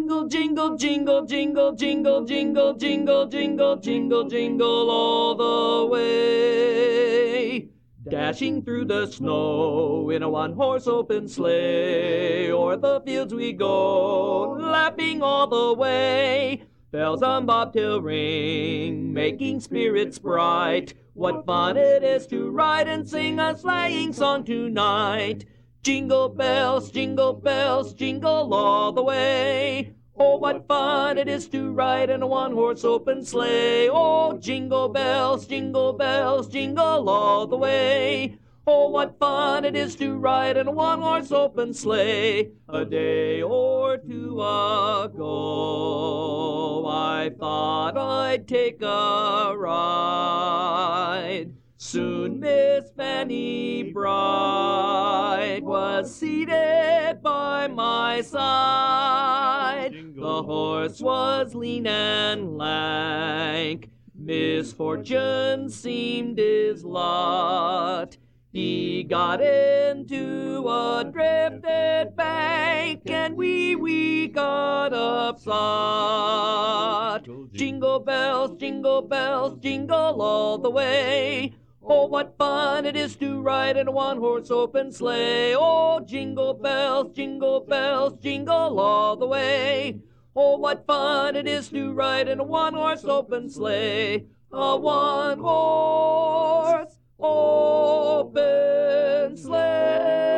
Jingle, jingle, jingle, jingle, jingle, jingle, jingle, jingle, jingle, jingle all the way. Dashing through the snow in a one-horse open sleigh, o'er the fields we go, laughing all the way. Bells on bobtail ring, making spirits bright. What fun it is to ride and sing a sleighing song tonight. Jingle bells, jingle all the way. Oh, what fun it is to ride in a one-horse open sleigh. Oh, jingle bells, jingle all the way. Oh, what fun it is to ride in a one-horse open sleigh. A day or two ago, I thought I'd take a ride. Soon Miss Fanny Bright was seated by my side. The horse was lean and lank. Misfortune seemed his lot. He got into a drifted bank, and we got upset. Jingle bells, jingle all the way. Oh, what fun it is to ride in a one-horse open sleigh. Oh, jingle bells, jingle all the way. Oh, what fun it is to ride in a one-horse open sleigh. A one-horse open sleigh.